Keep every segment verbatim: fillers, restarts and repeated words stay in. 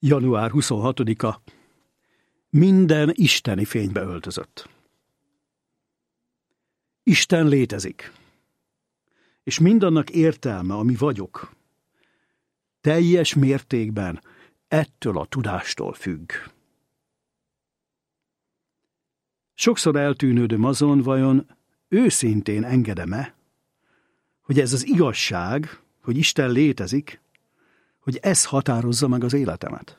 január huszonhatodika. Minden isteni fénybe öltözött. Isten létezik, és mindannak értelme, ami vagyok, teljes mértékben ettől a tudástól függ. Sokszor eltűnődöm azon, vajon őszintén engedem-e, hogy ez az igazság, hogy Isten létezik, hogy ez határozza meg az életemet.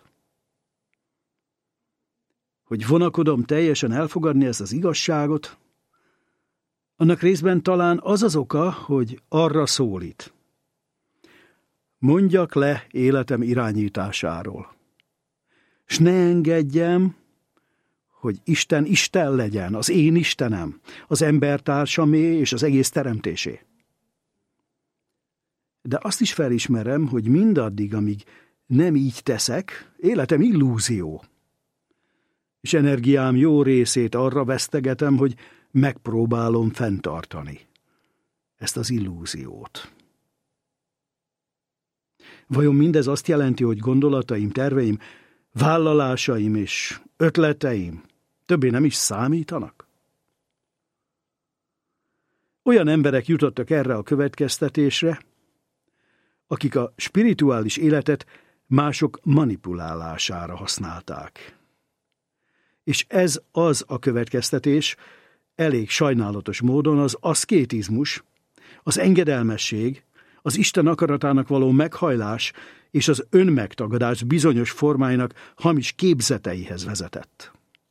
Hogy vonakodom teljesen elfogadni ezt az igazságot, annak részben talán az az oka, hogy arra szólít. Mondjak le életem irányításáról, s ne engedjem, hogy Isten Isten legyen, az én Istenem, az embertársamé és az egész teremtésé. De azt is felismerem, hogy mindaddig, amíg nem így teszek, életem illúzió. És energiám jó részét arra vesztegetem, hogy megpróbálom fenntartani ezt az illúziót. Vajon mindez azt jelenti, hogy gondolataim, terveim, vállalásaim és ötleteim többé nem is számítanak? Olyan emberek jutottak erre a következtetésre, akik a spirituális életet mások manipulálására használták. És ez az a következtetés, elég sajnálatos módon az aszkétizmus, az engedelmesség, az Isten akaratának való meghajlás és az önmegtagadás bizonyos formáinak hamis képzeteihez vezetett.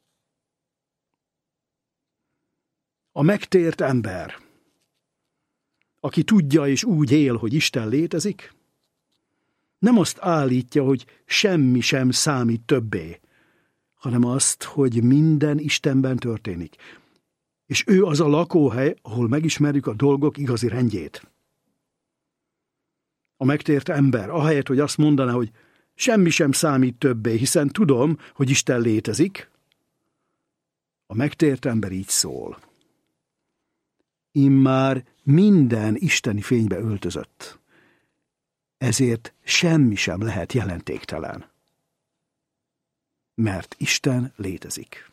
A megtért ember, aki tudja és úgy él, hogy Isten létezik, nem azt állítja, hogy semmi sem számít többé, hanem azt, hogy minden Istenben történik. És ő az a lakóhely, ahol megismerjük a dolgok igazi rendjét. A megtért ember, ahelyett, hogy azt mondaná, hogy semmi sem számít többé, hiszen tudom, hogy Isten létezik, a megtért ember így szól. Immár minden isteni fénybe öltözött, ezért semmi sem lehet jelentéktelen, mert Isten létezik.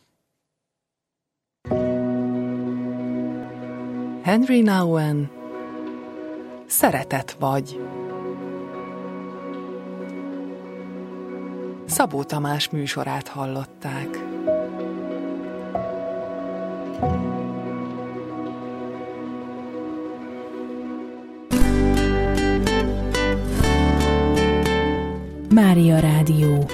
Henry Nouwen, Szeretet vagy. Szabó Tamás műsorát hallották. Mária Rádió.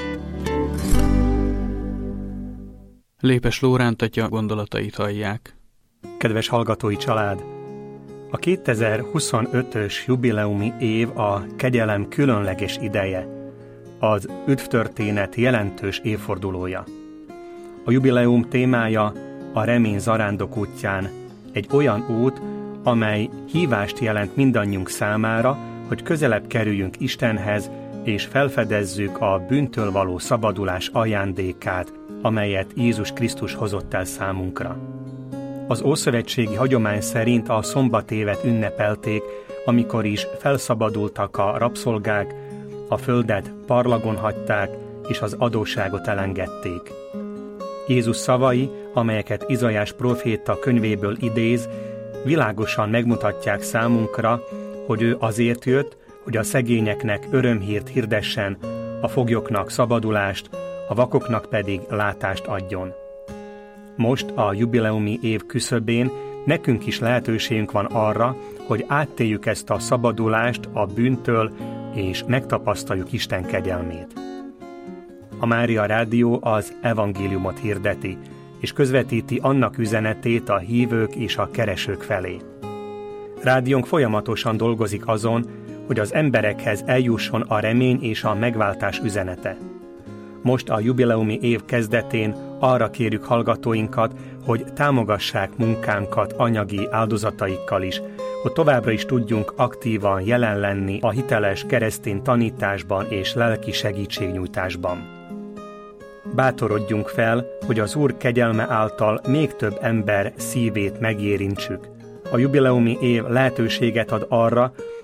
Lépes Lóránt atya gondolatait hallják. Kedves hallgatói család! A kétezer-huszonötös jubileumi év a kegyelem különleges ideje, az üdvtörténet jelentős évfordulója. A jubileum témája a remény zarándok útján, egy olyan út, amely hívást jelent mindannyiunk számára, hogy közelebb kerüljünk Istenhez, és felfedezzük a bűntől való szabadulás ajándékát, amelyet Jézus Krisztus hozott el számunkra. Az ószövetségi hagyomány szerint a szombatévet ünnepelték, amikor is felszabadultak a rabszolgák, a földet parlagon hagyták, és az adósságot elengedték. Jézus szavai, amelyeket Izaiás próféta könyvéből idéz, világosan megmutatják számunkra, hogy ő azért jött, hogy a szegényeknek örömhírt hirdessen, a foglyoknak szabadulást, a vakoknak pedig látást adjon. Most a jubileumi év küszöbén nekünk is lehetőségünk van arra, hogy áttéljük ezt a szabadulást a bűntől, és megtapasztaljuk Isten kegyelmét. A Mária Rádió az evangéliumot hirdeti, és közvetíti annak üzenetét a hívők és a keresők felé. Rádiónk folyamatosan dolgozik azon, hogy az emberekhez eljusson a remény és a megváltás üzenete. Most a jubileumi év kezdetén arra kérjük hallgatóinkat, hogy támogassák munkánkat anyagi áldozataikkal is, hogy továbbra is tudjunk aktívan jelen lenni a hiteles keresztény tanításban és lelki segítségnyújtásban. Bátorodjunk fel, hogy az Úr kegyelme által még több ember szívét megérintsük. A jubileumi év lehetőséget ad arra,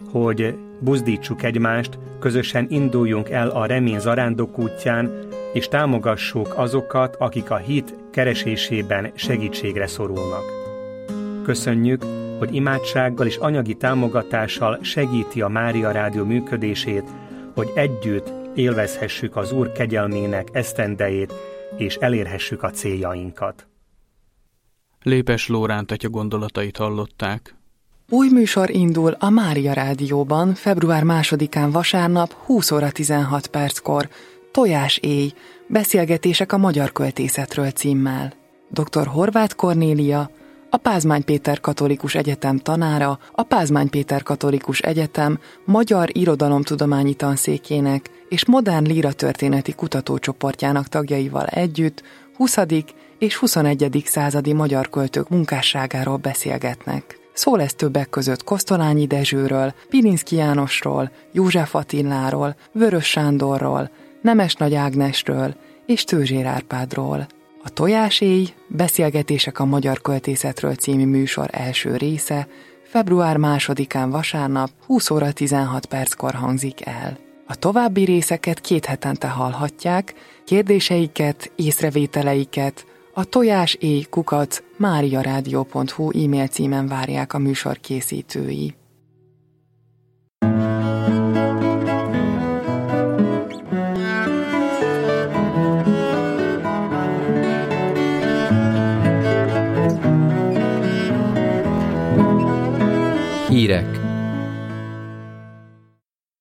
hogy buzdítsuk egymást, közösen induljunk el a remény zarándok útján, és támogassuk azokat, akik a hit keresésében segítségre szorulnak. Köszönjük, hogy imádsággal és anyagi támogatással segíti a Mária Rádió működését, hogy együtt élvezhessük az Úr kegyelmének esztendejét, és elérhessük a céljainkat. Lépes Lóránt atya gondolatait hallották. Új műsor indul a Mária Rádióban február másodikán vasárnap húsz óra tizenhat perckor, Tojás éj, beszélgetések a magyar költészetről címmel. dr. Horváth Kornélia, a Pázmány Péter Katolikus Egyetem tanára, a Pázmány Péter Katolikus Egyetem Magyar Irodalomtudományi Tanszékének és Modern Líratörténeti Kutatócsoportjának tagjaival együtt huszadik és huszonegyedik századi magyar költők munkásságáról beszélgetnek. Szó lesz többek között Kosztolányi Dezsőről, Pilinszky Jánosról, József Attiláról, Vörös Sándorról, Nemes Nagy Ágnesről és Tőzsér Árpádról. A Tojáséj, beszélgetések a magyar költészetről című műsor első része február másodikán vasárnap húsz óra tizenhat perckor hangzik el. A további részeket két hetente hallhatják, kérdéseiket, észrevételeiket a tojáséj kukac máriaradio pont hu e-mail címen várják a műsor készítői. Hírek